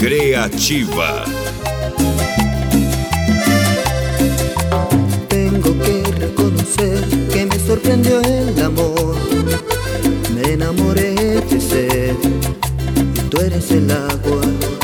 Creativa. Tengo que reconocer que me sorprendió el amor. Me enamoré de sed y tú eres el agua.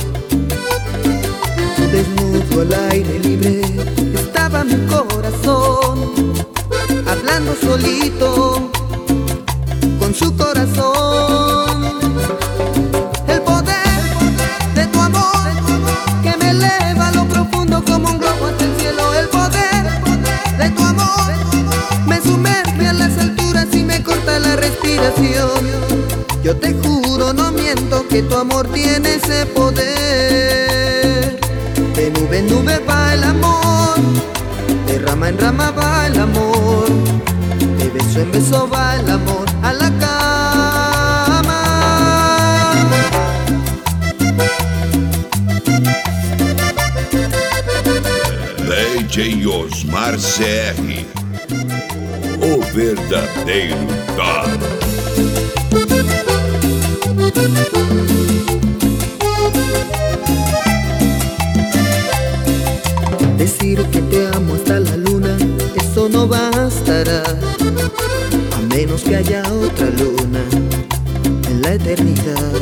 Desnudo al aire libre estaba mi corazón, hablando solito con su corazón. El poder de tu amor que me eleva a lo profundo como un globo hasta el cielo. El poder de tu amor me sumerge a las alturas y me corta la respiración. Yo te juro, no miento, que tu amor tiene ese poder. De nube en nube va el amor, de rama en rama va el amor, de beso en beso va el amor a la cama. DJ Osmar CR, o verdadeiro dono. Decir que te amo hasta la luna, eso no bastará, a menos que haya otra luna en la eternidad.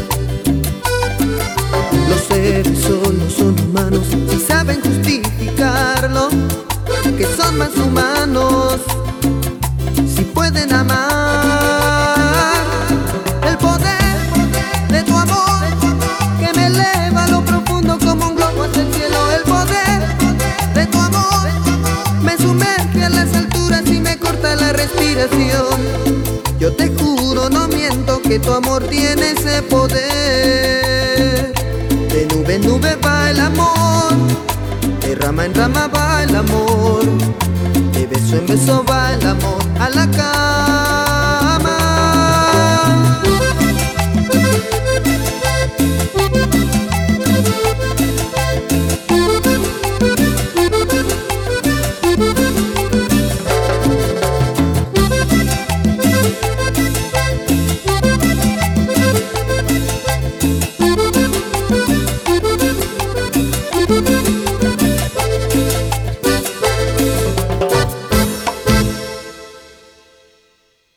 Los seres solo son humanos y saben justificarlo, que son más humanos si pueden amar. El poder de tu amor que me eleva a lo profundo como un globo hasta el cielo. El poder de tu amor me sumerge a las alturas y me corta la respiración. Yo te juro, no miento, que tu amor tiene ese poder. De nube en nube va el amor, de rama en rama va el amor, de beso en beso va el amor a la cama.